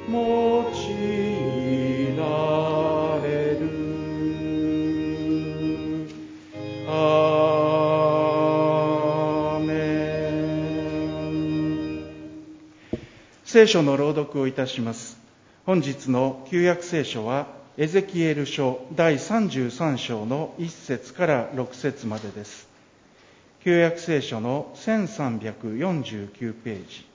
用いられる。アーメン。聖書の朗読をいたします。本日の旧約聖書はエゼキエル書第33章の1節から6節までです。旧約聖書の1349ページ。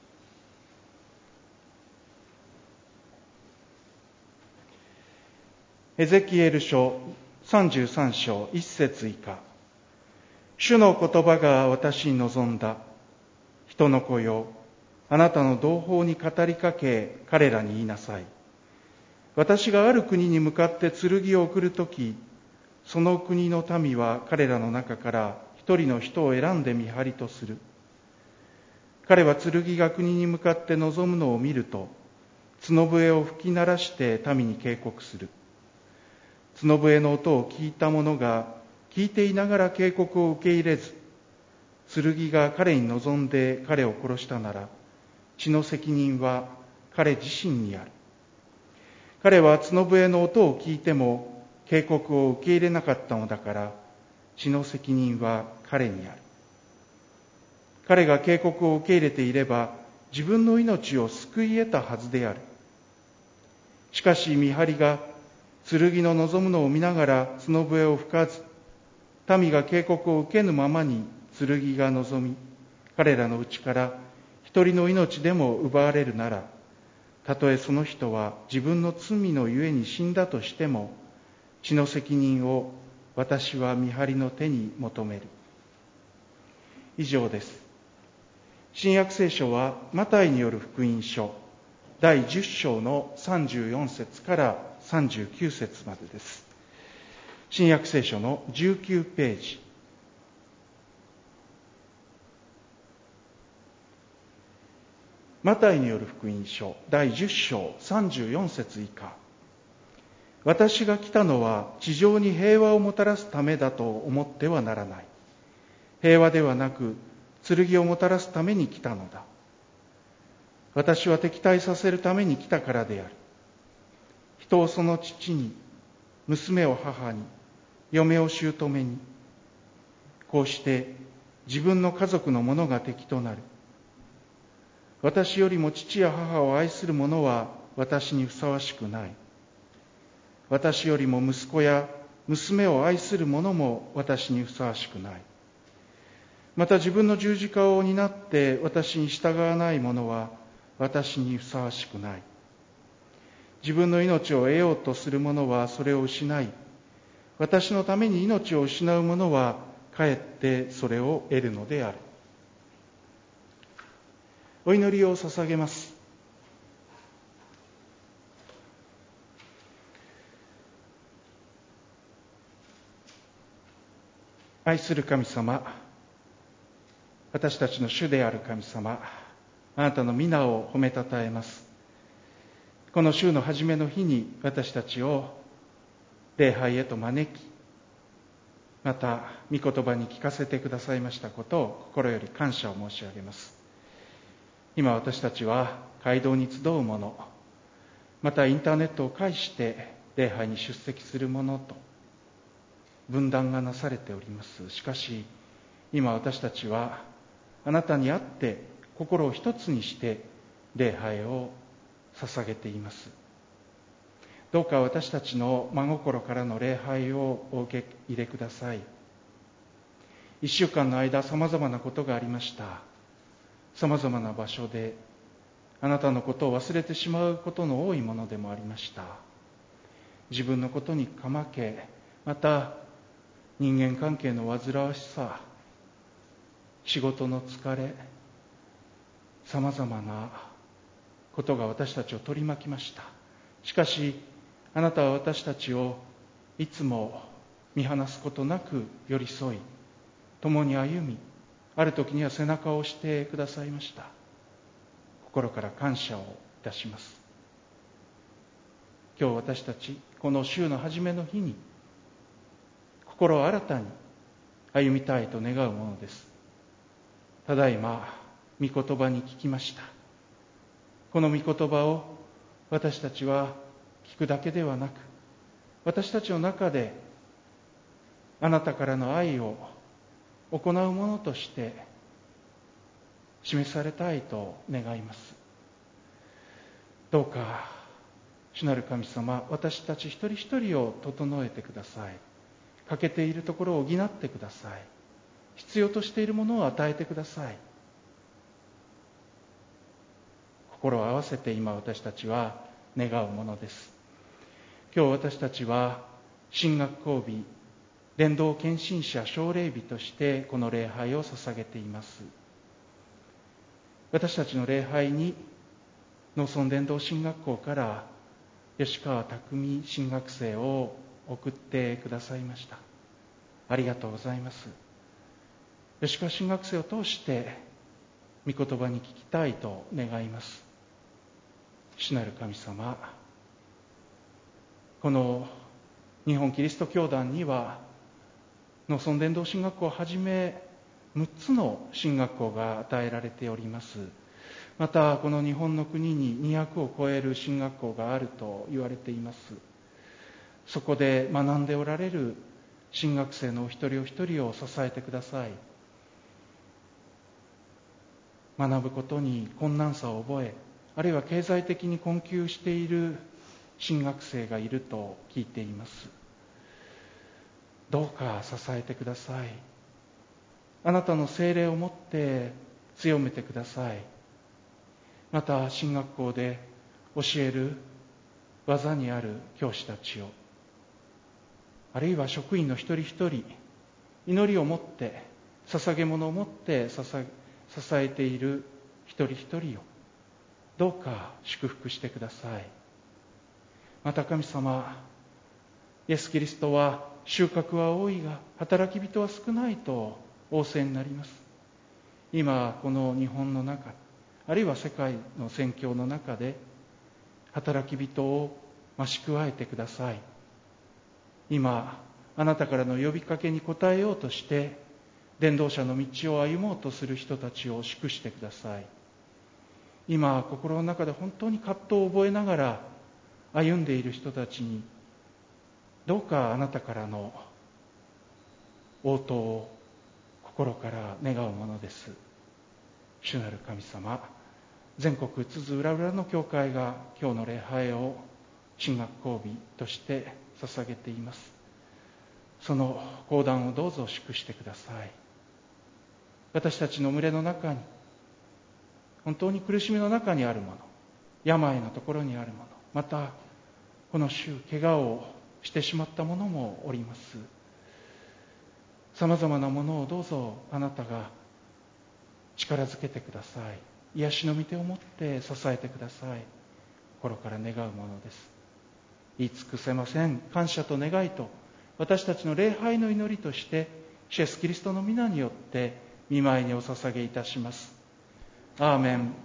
エゼキエル書33章1節以下。主の言葉が私に望んだ。人の子よ、あなたの同胞に語りかけ、彼らに言いなさい。私がある国に向かって剣を送るとき、その国の民は彼らの中から一人の人を選んで見張りとする。彼は剣が国に向かって臨むのを見ると、角笛を吹き鳴らして民に警告する。角笛の音を聞いた者が聞いていながら警告を受け入れず、剣が彼に望んで彼を殺したなら、血の責任は彼自身にある。彼は角笛の音を聞いても警告を受け入れなかったのだから、血の責任は彼にある。彼が警告を受け入れていれば、自分の命を救い得たはずである。しかし見張りが剣の望むのを見ながら角笛を吹かず、民が警告を受けぬままに剣が望み、彼らのうちから一人の命でも奪われるなら、たとえその人は自分の罪のゆえに死んだとしても、血の責任を私は見張りの手に求める。以上です。新約聖書はマタイによる福音書第10章の34節から39節までです。新約聖書の19ページ。マタイによる福音書第10章34節以下。私が来たのは地上に平和をもたらすためだと思ってはならない。平和ではなく剣をもたらすために来たのだ。私は敵対させるために来たからである。人をその父に、娘を母に、嫁を姑に、こうして自分の家族の者が敵となる。私よりも父や母を愛する者は私にふさわしくない。私よりも息子や娘を愛する者も私にふさわしくない。また自分の十字架を担って私に従わない者は私にふさわしくない。自分の命を得ようとする者はそれを失い、私のために命を失う者はかえってそれを得るのである。お祈りを捧げます。愛する神様、私たちの主である神様、あなたの皆を褒めたたえます。この週の初めの日に私たちを礼拝へと招き、また御言葉に聞かせてくださいましたことを心より感謝を申し上げます。今私たちは街道に集う者、またインターネットを介して礼拝に出席する者と分断がなされております。しかし今私たちはあなたにあって心を一つにして礼拝を捧げています。どうか私たちの真心からの礼拝をお受け入れください。一週間の間さまざまなことがありました。さまざまな場所であなたのことを忘れてしまうことの多いものでもありました。自分のことにかまけ、また人間関係の煩わしさ、仕事の疲れ、さまざまなことが私たちを取り巻きました。しかしあなたは私たちをいつも見放すことなく寄り添い、共に歩み、ある時には背中を押してくださいました。心から感謝をいたします。今日私たちこの週の初めの日に心を新たに歩みたいと願うものです。ただいま御言葉に聞きました。この御言葉を私たちは聞くだけではなく、私たちの中であなたからの愛を行うものとして示されたいと願います。どうか主なる神様、私たち一人一人を整えてください。欠けているところを補ってください。必要としているものを与えてください。心を合わせて今私たちは願うものです。今日私たちは新学校日、伝道献身者奨励日としてこの礼拝を捧げています。私たちの礼拝に農村伝道神学校から吉川匠神学生を送ってくださいました。ありがとうございます。吉川神学生を通して御言葉に聞きたいと願います。主なる神様、この日本キリスト教団には農村伝道神学校をはじめ6つの神学校が与えられております。またこの日本の国に200を超える神学校があると言われています。そこで学んでおられる神学生のお一人お一人を支えてください。学ぶことに困難さを覚え、あるいは経済的に困窮している神学生がいると聞いています。どうか支えてください。あなたの聖霊をもって強めてください。また神学校で教える技にある教師たちを、あるいは職員の一人一人、祈りを持って捧げ物を持って支えている一人一人をどうか祝福してください。また神様、イエス・キリストは収穫は多いが働き人は少ないと仰せになります。今この日本の中、あるいは世界の宣教の中で働き人を増し加えてください。今あなたからの呼びかけに応えようとして伝道者の道を歩もうとする人たちを祝してください。今心の中で本当に葛藤を覚えながら歩んでいる人たちにどうかあなたからの応答を心から願うものです。主なる神様、全国津々浦々の教会が今日の礼拝を神学校日として捧げています。その講談をどうぞ祝してください。私たちの群れの中に本当に苦しみの中にあるもの、病のところにあるもの、またこの週怪我をしてしまったものもおります。さまざまなものをどうぞあなたが力づけてください。癒しの御手を持って支えてください。心から願うものです。言い尽くせません感謝と願いと、私たちの礼拝の祈りとして主イエスキリストの皆によって御前にお捧げいたします。アーメン。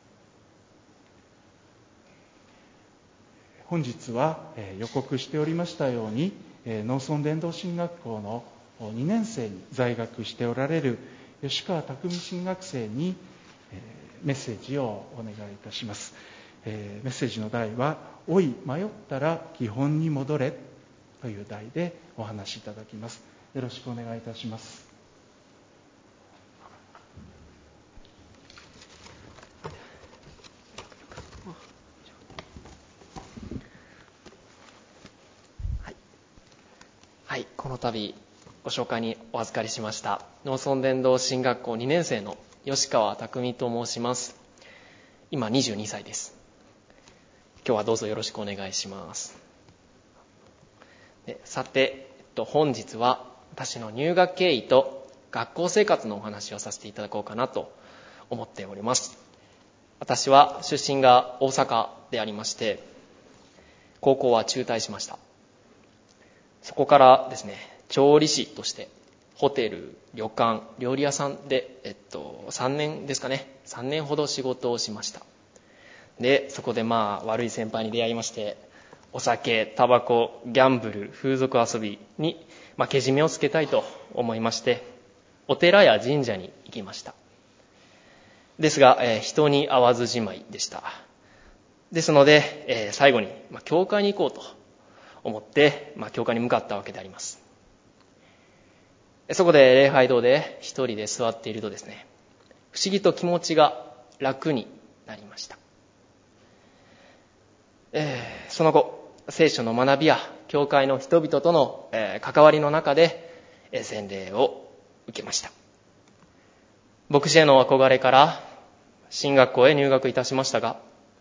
本日は予告しておりましたように農村伝道神学校の2年生に在学しておられる吉川匠神学生にメッセージをお願いいたします。メッセージの題は「おい迷ったら基本に戻れ」という題でお話しいただきます。よろしくお願いいたします。 はい、この度ご紹介にお預かりしました農村伝道神学校2年生の吉川匠と申します。今22歳です。今日はどうぞよろしくお願いします。さて、本日は私の入学経緯と学校生活のお話をさせていただこうかなと思っております。私は出身が大阪でありまして、高校は中退しました。そこからですね、調理師としてホテル、旅館、料理屋さんで、3年ですかね、3年ほど仕事をしました。で、そこで悪い先輩に出会いまして、お酒、タバコ、ギャンブル、風俗遊びに、けじめをつけたいと思いまして、お寺や神社に行きました。ですが、人に会わずじまいでした。 ですので、最後に、教会に行こうと思って、教会に向かったわけであります。そこで礼拝堂で一人で座っているとですね、不思議と気持ちが楽になりました。その後、聖書の学びや教会の人々との関わりの中で洗礼を受けました。牧師への憧れから神学校へ入学いたしましたが、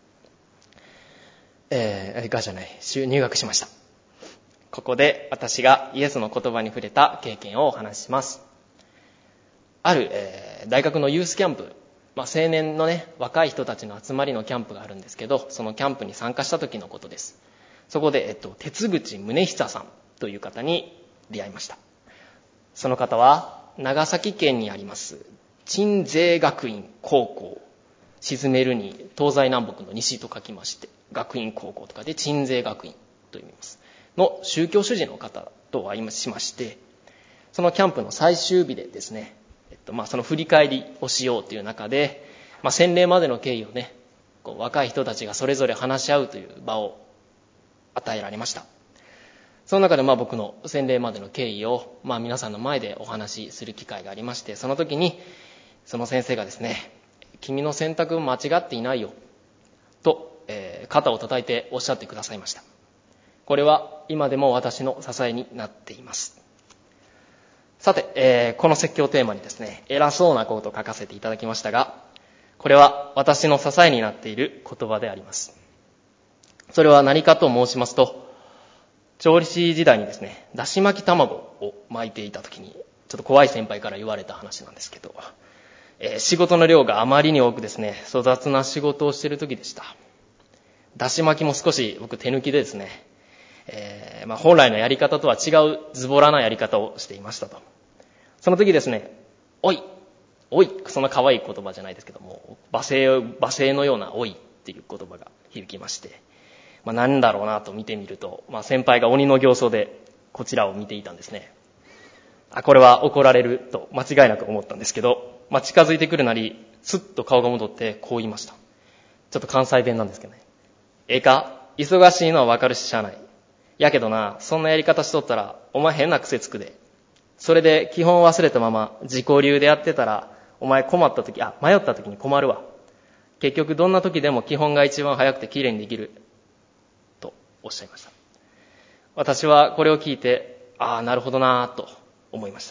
入学しました。ここで私がイエスの言葉に触れた経験をお話しします。ある、大学のユースキャンプ、青年のね、若い人たちの集まりのキャンプがあるんですけど、そのキャンプに参加した時のことです。そこで、鉄口宗久さんという方に出会いました。その方は長崎県にあります鎮西学院高校、沈めるに東西南北の西と書きまして、学院高校とかで鎮西学院と読みますの宗教主事の方とお会いしまして、そのキャンプの最終日でですね、その振り返りをしようという中で、洗礼までの経緯をね、若い人たちがそれぞれ話し合うという場を与えられました。その中で僕の洗礼までの経緯を皆さんの前でお話しする機会がありまして、その時にその先生がですね、君の選択間違っていないよと、肩を叩いておっしゃってくださいました。これは今でも私の支えになっています。さて、この説教テーマにですね、偉そうなことを書かせていただきましたが、これは私の支えになっている言葉であります。それは何かと申しますと、調理師時代にですね、だし巻き卵を巻いていた時に、ちょっと怖い先輩から言われた話なんですけど、仕事の量があまりに多くですね、粗雑な仕事をしている時でした。だし巻きも少し僕手抜きでですね、本来のやり方とは違うズボラなやり方をしていましたと。その時ですね、おい、そんな可愛い言葉じゃないですけども、罵声のようなおいっていう言葉が響きまして、何だろうなと見てみると、先輩が鬼の形相でこちらを見ていたんですね。これは怒られると間違いなく思ったんですけど、近づいてくるなり、スッと顔が戻ってこう言いました。ちょっと関西弁なんですけどね。忙しいのはわかるししゃあない。やけどな、そんなやり方しとったら、お前変な癖つくで。それで基本忘れたまま自己流でやってたら、お前迷った時に困るわ。結局どんな時でも基本が一番早くて綺麗にできる。とおっしゃいました。私はこれを聞いて、なるほどなと思いました。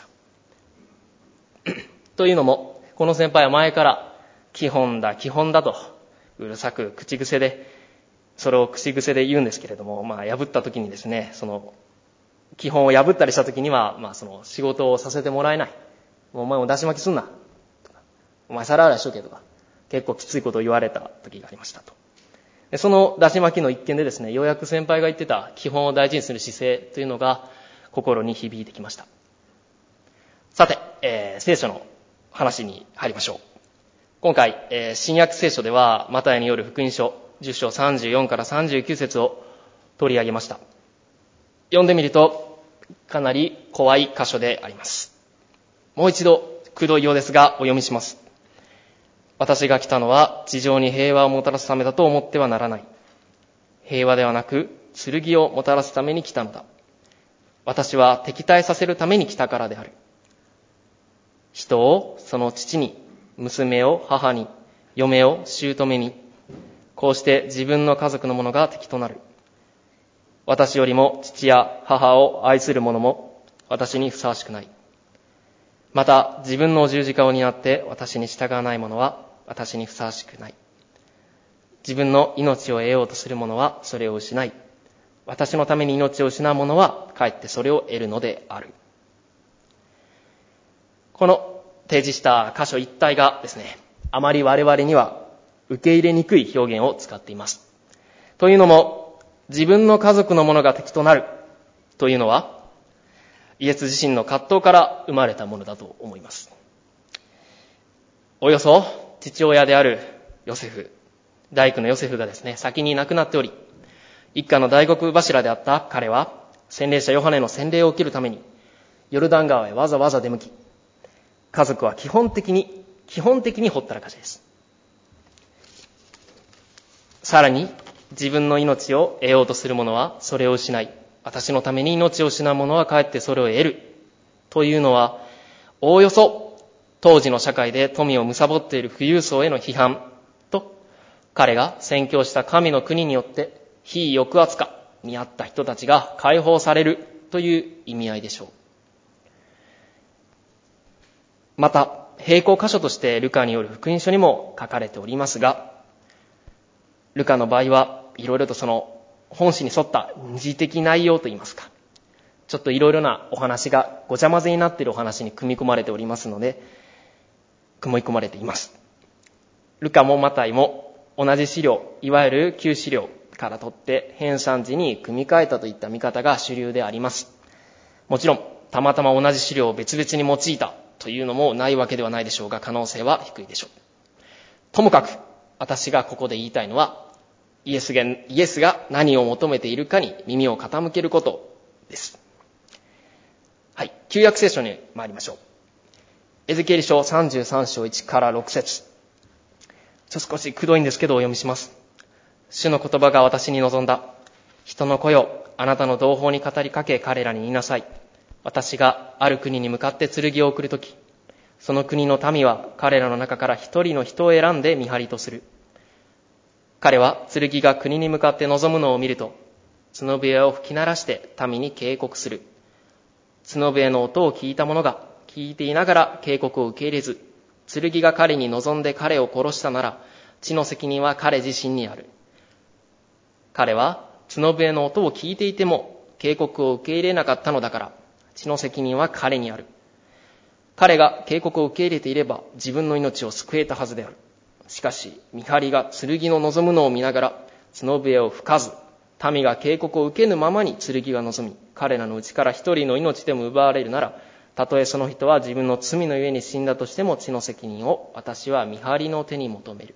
というのも、この先輩は前から基本だとうるさく口癖で、それを口癖で言うんですけれども、破った時にですね、その基本を破ったりした時には、その仕事をさせてもらえない。お前もだし巻きすんな。とか、お前皿洗いしとけとか、結構きついことを言われた時がありましたと。でそのだし巻きの一件でですね、ようやく先輩が言ってた基本を大事にする姿勢というのが心に響いてきました。さて、聖書の話に入りましょう。今回、新約聖書ではマタイによる福音書10章34から39節を取り上げました。読んでみるとかなり怖い箇所であります。もう一度くどいようですがお読みします。私が来たのは地上に平和をもたらすためだと思ってはならない。平和ではなく剣をもたらすために来たのだ。私は敵対させるために来たからである。人をその父に、娘を母に、嫁を姑に、こうして自分の家族の者が敵となる。私よりも父や母を愛する者も私にふさわしくない。また自分の十字架を担って私に従わない者は私にふさわしくない。自分の命を得ようとする者はそれを失い、私のために命を失う者はかえってそれを得るのである。この提示した箇所一体がですね、あまり我々には受け入れにくい表現を使っています。というのも、自分の家族の者が敵となるというのは、イエス自身の葛藤から生まれたものだと思います。およそ父親であるヨセフ、大工のヨセフがですね、先に亡くなっており、一家の大黒柱であった彼は、洗礼者ヨハネの洗礼を受けるために、ヨルダン川へわざわざ出向き、家族は基本的にほったらかしです。さらに、 自分の命を得ようとする者はそれを失い、私のために命を失う者はかえってそれを得る。というのは、おおよそ当時の社会で富を貪っている富裕層への批判と、彼が宣教した神の国によって非抑圧下にあった人たちが解放されるという意味合いでしょう。また、並行箇所としてルカによる福音書にも書かれておりますが、ルカの場合はいろいろとその本誌に沿った二次的内容といいますか、ちょっといろいろなお話がごちゃ混ぜになっているお話に組み込まれておりますので、組み込まれています。ルカもマタイも同じ資料、いわゆる旧資料から取って編纂時に組み替えたといった見方が主流であります。もちろんたまたま同じ資料を別々に用いたというのもないわけではないでしょうが、可能性は低いでしょう。ともかく私がここで言いたいのは、イエスが何を求めているかに耳を傾けることです。はい、旧約聖書に参りましょう。エゼキエル書33章1から6節。少しくどいんですけどお読みします。主の言葉が私に望んだ。人の子よ、あなたの同胞に語りかけ彼らに言いなさい。私がある国に向かって剣を送るとき、その国の民は彼らの中から一人の人を選んで見張りとする。彼は剣が国に向かって望むのを見ると、角笛を吹き鳴らして民に警告する。角笛の音を聞いた者が聞いていながら警告を受け入れず、剣が彼に望んで彼を殺したなら、地の責任は彼自身にある。彼は角笛の音を聞いていても警告を受け入れなかったのだから、地の責任は彼にある。彼が警告を受け入れていれば自分の命を救えたはずである。しかし見張りが剣の望むのを見ながら角笛を吹かず、民が警告を受けぬままに剣が望み、彼らのうちから一人の命でも奪われるなら、たとえその人は自分の罪のゆえに死んだとしても、地の責任を私は見張りの手に求める。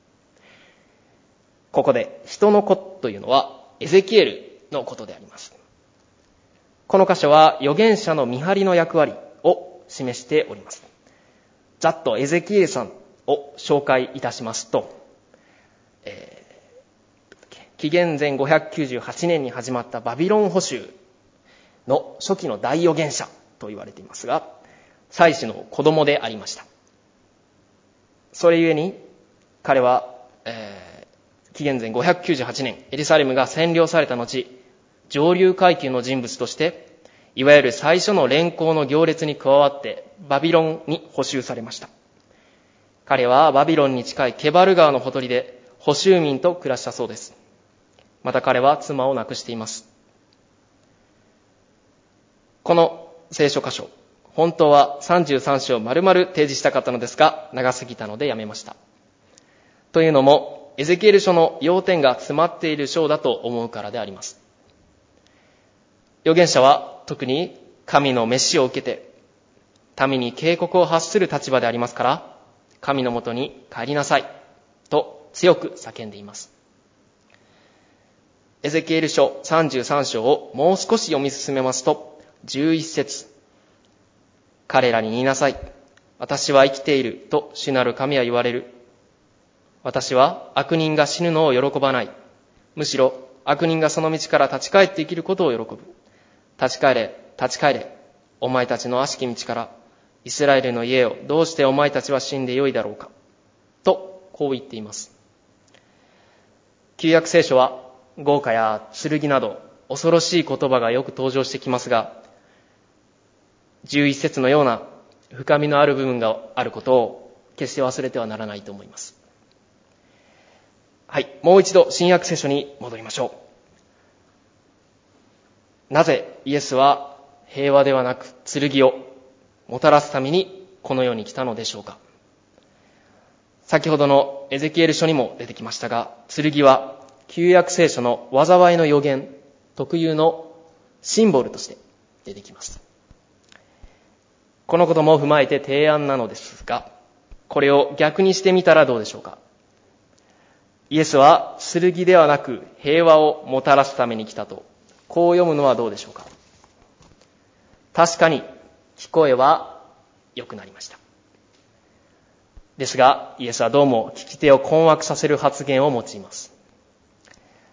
ここで人の子というのはエゼキエルのことであります。この箇所は預言者の見張りの役割を示しております。ざっとエゼキエルさんを紹介いたしますと、紀元前598年に始まったバビロン捕囚の初期の大預言者と言われていますが、祭司の子供でありました。それゆえに彼は、紀元前598年エルサレムが占領された後、上流階級の人物としていわゆる最初の連行の行列に加わってバビロンに捕囚されました。彼はバビロンに近いケバル川のほとりで捕囚民と暮らしたそうです。また彼は妻を亡くしています。この聖書箇所、本当は33章丸々提示したかったのですが、長すぎたのでやめました。というのも、エゼキエル書の要点が詰まっている章だと思うからであります。預言者は特に神の召しを受けて、民に警告を発する立場でありますから、神のもとに帰りなさいと強く叫んでいます。エゼキエル書33章をもう少し読み進めますと、11節、彼らに言いなさい。私は生きていると主なる神は言われる。私は悪人が死ぬのを喜ばない。むしろ悪人がその道から立ち返って生きることを喜ぶ。立ち返れ、立ち返れ。お前たちの悪しき道から、イスラエルの家をどうしてお前たちは死んでよいだろうか。と、こう言っています。旧約聖書は豪華や剣など恐ろしい言葉がよく登場してきますが、11節のような深みのある部分があることを決して忘れてはならないと思います。はい、もう一度新約聖書に戻りましょう。なぜイエスは平和ではなく剣をもたらすためにこの世に来たのでしょうか。先ほどのエゼキエル書にも出てきましたが、剣は旧約聖書の災いの予言特有のシンボルとして出てきます。このことも踏まえて提案なのですが、これを逆にしてみたらどうでしょうか。イエスは剣ではなく平和をもたらすために来たと、こう読むのはどうでしょうか。確かに聞こえは良くなりました。ですがイエスはどうも聞き手を困惑させる発言を用います。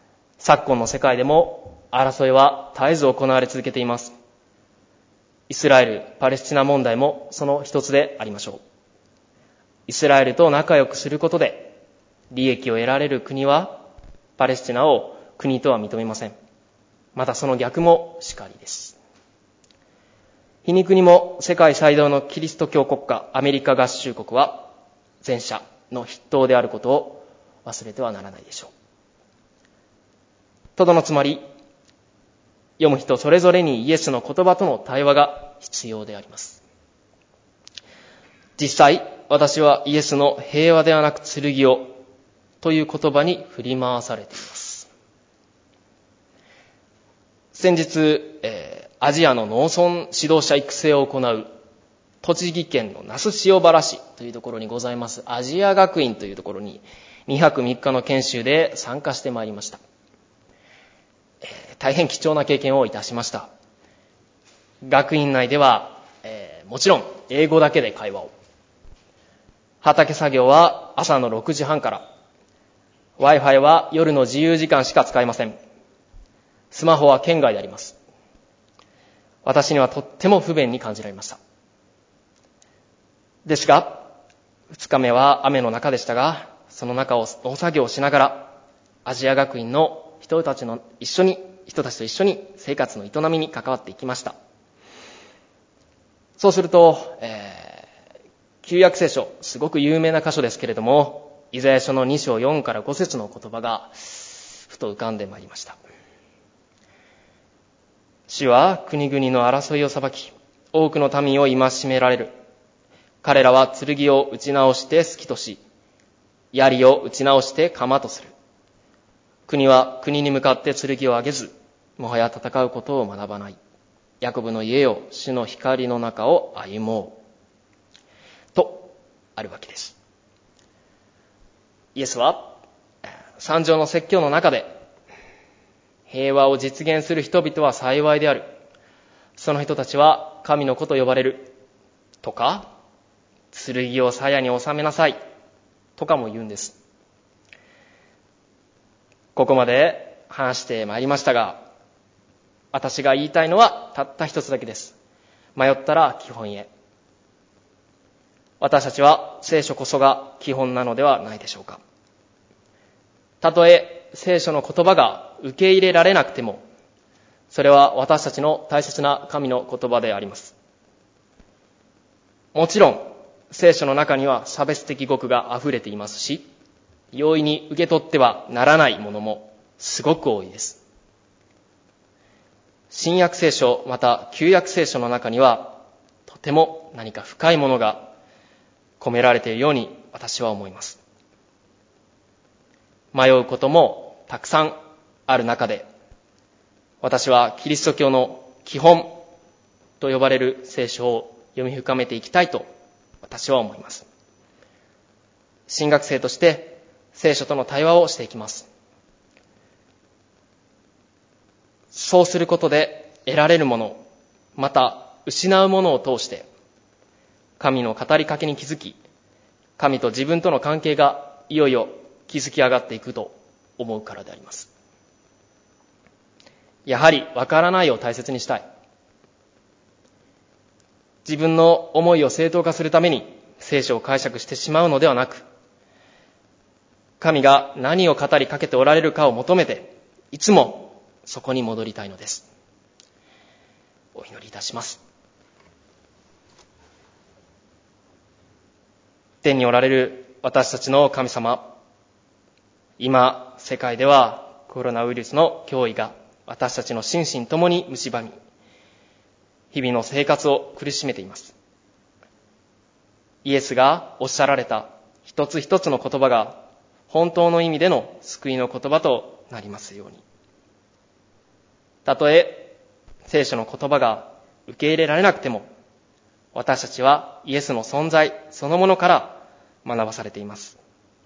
昨今の世界でも争いは絶えず行われ続けています。イスラエル・パレスチナ問題もその一つでありましょう。イスラエルと仲良くすることで利益を得られる国はパレスチナを国とは認めません。またその逆もしかりです。皮肉にも世界最大のキリスト教国家アメリカ合衆国は前者の筆頭であることを忘れてはならないでしょう。とどのつまり、読む人それぞれにイエスの言葉との対話が必要であります。実際、私はイエスの平和ではなく剣をという言葉に振り回されています。先日、アジアの農村指導者育成を行う栃木県の那須塩原市というところにございますアジア学院というところに2泊3日の研修で参加してまいりました。大変貴重な経験をいたしました。学院内では、もちろん英語だけで会話を。畑作業は朝の6時半から。Wi-Fi は夜の自由時間しか使えません。スマホは圏外であります。私にはとっても不便に感じられました。ですが、2日目は雨の中でしたが、その中を農作業をしながら、アジア学院の人たちと一緒に生活の営みに関わっていきました。そうすると、旧約聖書、すごく有名な箇所ですけれども、イザヤ書の2章4から5節の言葉がふと浮かんでまいりました。主は国々の争いを裁き、多くの民を戒められる。彼らは剣を打ち直して好きとし、槍を打ち直して鎌とする。国は国に向かって剣を上げず、もはや戦うことを学ばない。ヤコブの家よ、主の光の中を歩もう。と、あるわけです。イエスは、三条の説教の中で、平和を実現する人々は幸いである。その人たちは神の子と呼ばれる。とか、剣を鞘に収めなさい。とかも言うんです。ここまで話してまいりましたが、私が言いたいのはたった一つだけです。迷ったら基本へ。私たちは聖書こそが基本なのではないでしょうか。たとえ聖書の言葉が受け入れられなくても、それは私たちの大切な神の言葉であります。もちろん聖書の中には差別的語句が溢れていますし、容易に受け取ってはならないものもすごく多いです。新約聖書また旧約聖書の中にはとても何か深いものが込められているように私は思います。迷うこともたくさんある中で、私はキリスト教の基本と呼ばれる聖書を読み深めていきたいと私は思います。神学生として聖書との対話をしていきます。そうすることで得られるもの、また失うものを通して神の語りかけに気づき、神と自分との関係がいよいよ築き上がっていくと思うからであります。やはりわからないを大切にしたい。自分の思いを正当化するために聖書を解釈してしまうのではなく、神が何を語りかけておられるかを求めて、いつもそこに戻りたいのです。お祈りいたします。天におられる私たちの神様、今世界ではコロナウイルスの脅威が私たちの心身ともに蝕み、日々の生活を苦しめています。イエスがおっしゃられた一つ一つの言葉が本当の意味での救いの言葉となりますように。たとえ聖書の言葉が受け入れられなくても、私たちはイエスの存在そのものから学ばされています。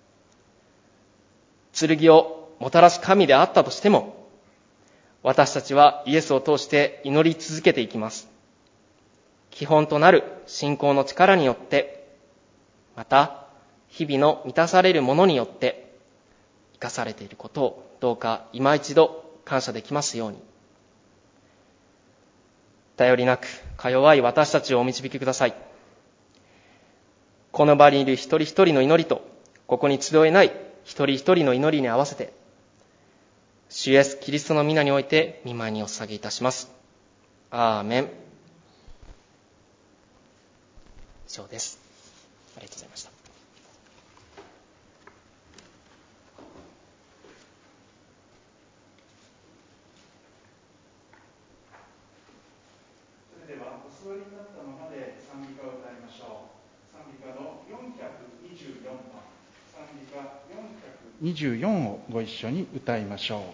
剣をもたらす神であったとしても、私たちはイエスを通して祈り続けていきます。基本となる信仰の力によって、また日々の満たされるものによって、 かされていることをどうか今一度感謝できますように。頼りなくか弱い私たちをお導きください。この場にいる一人一人の祈りと、ここに集えない一人一人の祈りに合わせて、主イエスキリストの皆において御前にお捧げいたします。アーメン。以上です。ありがとうございました。 それではお座りになったままで賛美歌を歌いましょう。賛美歌の424番、賛美歌424をご一緒に歌いましょう。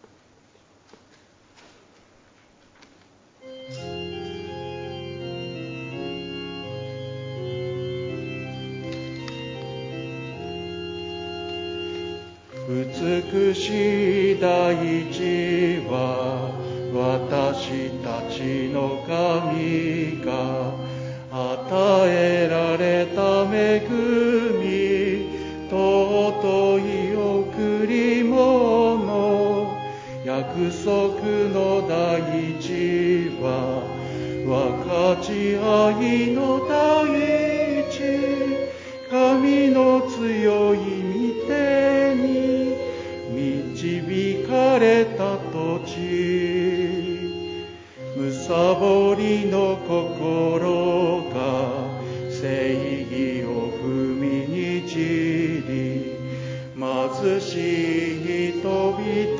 美しい大地は私たちの神が与えられた恵み、尊い贈り物、約束の大地は分かち合いの大地、神の強い御手に導かれた土地、むさぼりの心が正義を踏みにじり、貧しい人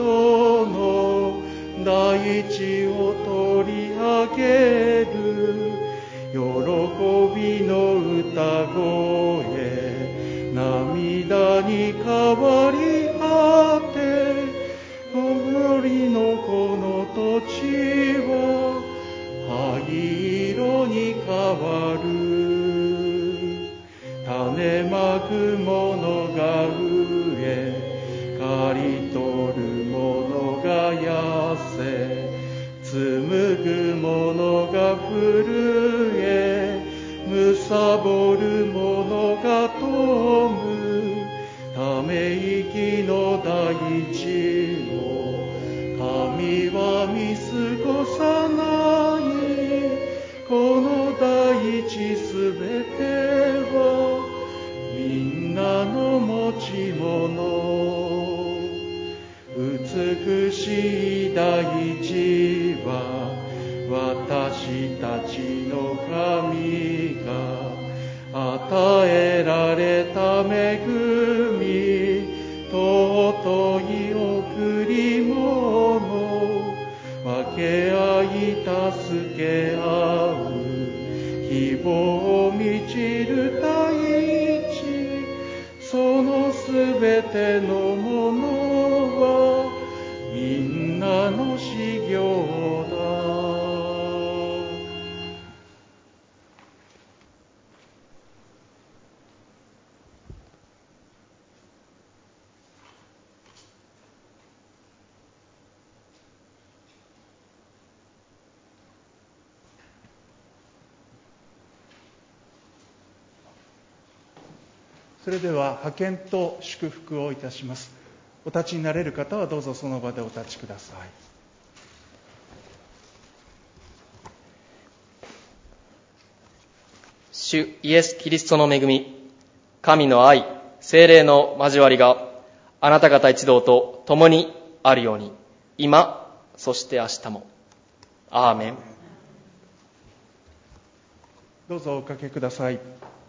々の大地を取り上げる喜びの歌声、涙に変わり果て、森のこの土地は灰色に変わる。種まく者が飢え、刈り取る者が痩せ、紡ぐ者が震え、貪る者が富む。ため息の大地を神は見過ごさない。この大地すべてはみんなの持ち物。美しい大地は私たちの神が与えられた恵み、尊い贈り物、分け合い助け合う希望満ちる大地、そのすべてのものはみんなの修行だ。それでは派遣と祝福をいたします。お立ちになれる方はどうぞその場でお立ちください。 主イエス・キリストの恵み、神の愛、聖霊の交わりがあなた方一同と共にあるように、今そして明日も。アーメン。 どうぞおかけください。